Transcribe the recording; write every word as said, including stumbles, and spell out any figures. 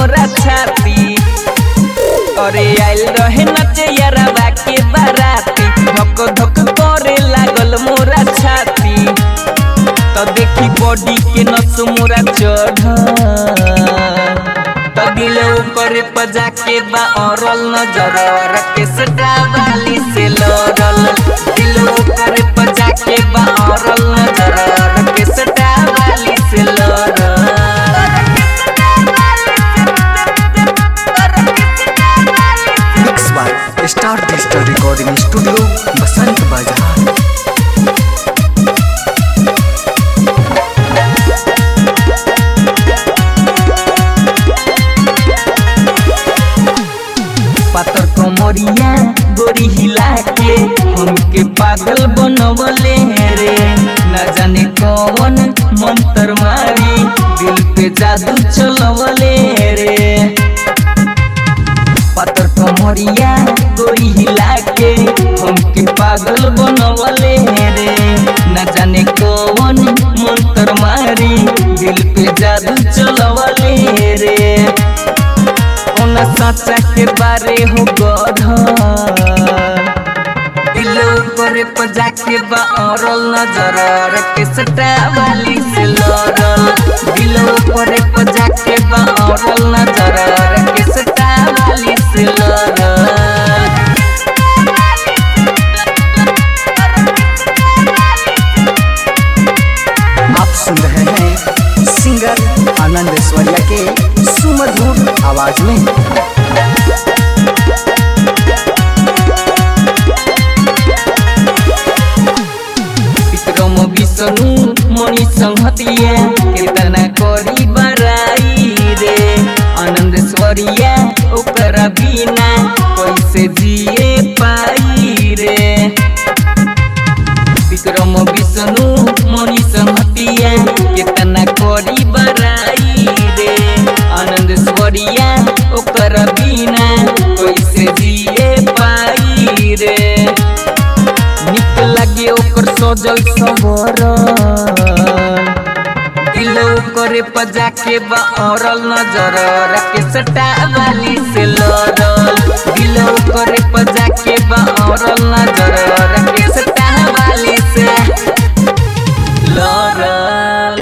मोरा छाती। अरे आइल रहे नचे यारवा के बाराती, धक धक करे लागल मोरा छाती। तो देखी बॉडी के नस मोरा चढ़, तो दिल ऊपर पजा के बा औरल नजर रकेसटा वाली से लड़ल। दिल ऊपर पजा के बा औरल नजर रकेसटा वाली से लड़ल। Mix by star digital recording studio Basant Bazaar. पातर कमरिया गोरी हिला के हमके पागल बनवले रे। न जाने कौन मंत्र मारी दिल पे जादू चलवले रे। पातर कमरिया गोरी हिला के हमके पागल बनवले रे। न जाने कौन मंत्र मारी दिल पे जादू चलवले रे। साचा के बारे हो गध, दिल ऊपर पजा के बा औरल नजर रकेसटा वाली से लड़ल। दिल ऊपर पजा के बा औरल नजर रकेसटा वाली से लड़ल। आप सुन रहे हैं सिंगर आनंद ऐश्वर्या के सुमधुर आवाज में। विक्रम विष्णु मणि संहतिया केतना करी बराई रे। आनंद ऐश्वर्या ओकरा बिना कैसे जिए पाई रे। विक्रम विष्णु मणि संहतिया केतना करी बराई रे। आनंद ऐश्वर्या ओकरा बिना कैसे जिए पाई रे। निक लगे ओकर सजल सवर, दिल ओकरे पजा के बा औरल नजर रकेसटा वाली से लड़ल। दिल ओकरे पजा के बा औरल नजर